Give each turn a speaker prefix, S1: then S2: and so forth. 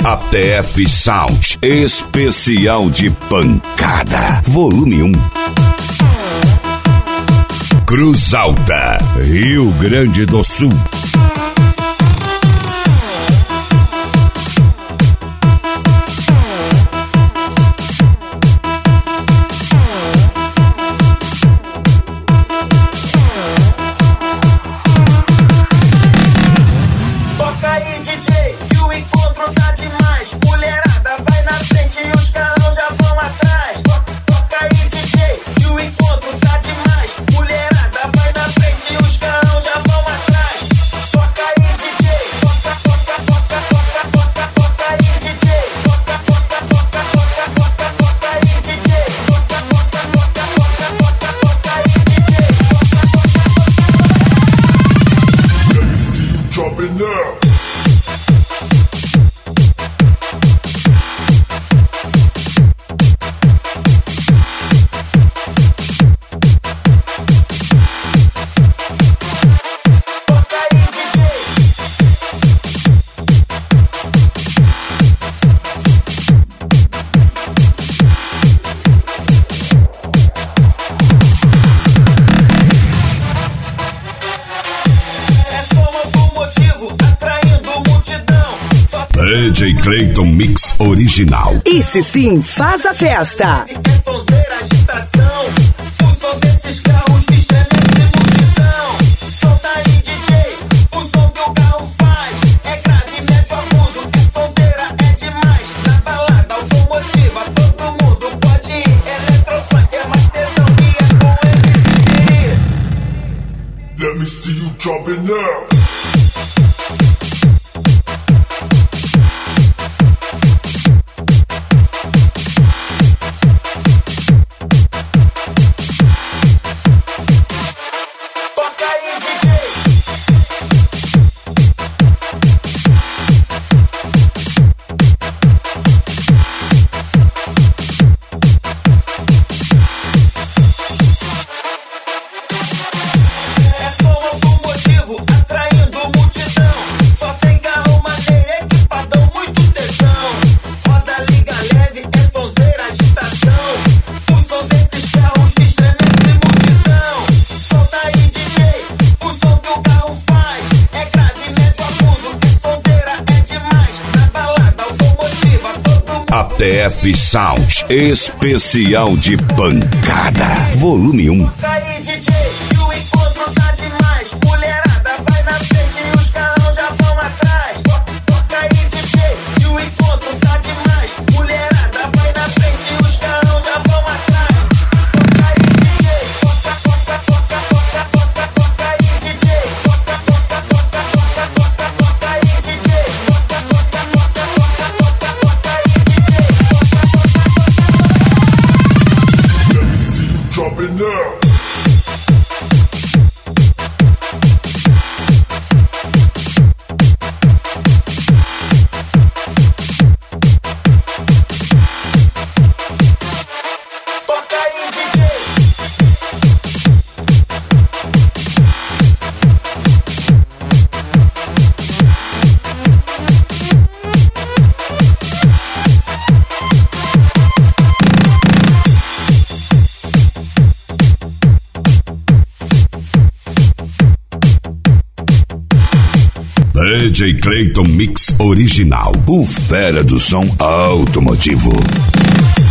S1: ATF Sound, especial de pancada, volume 1. Cruz Alta, Rio Grande do Sul. DJ Clayton Mix original.
S2: Esse sim faz a festa.
S3: Agitação, o som desses carros que estremece multidão. Solta aí, DJ, o som que o carro faz é grave, médio, agudo, é sonzeira, é demais. Na balada automotiva, todo mundo pode ir. Eletrofunk é mais tesão e é com MC.
S4: Let me see you drop it now.
S1: ATF Sound, especial de pancada, volume 1.
S3: Toca aí, DJ, e o encontro tá demais. Mulherada vai na frente e os carros já vão atrás. Toca aí, DJ, e o encontro tá demais. Mulherada vai na frente e os carros já vão atrás. Toca aí, DJ, toca aí, DJ, toca aí, DJ,
S4: Drop it now.
S1: DJ Clayton Mix original, o fera do som automotivo.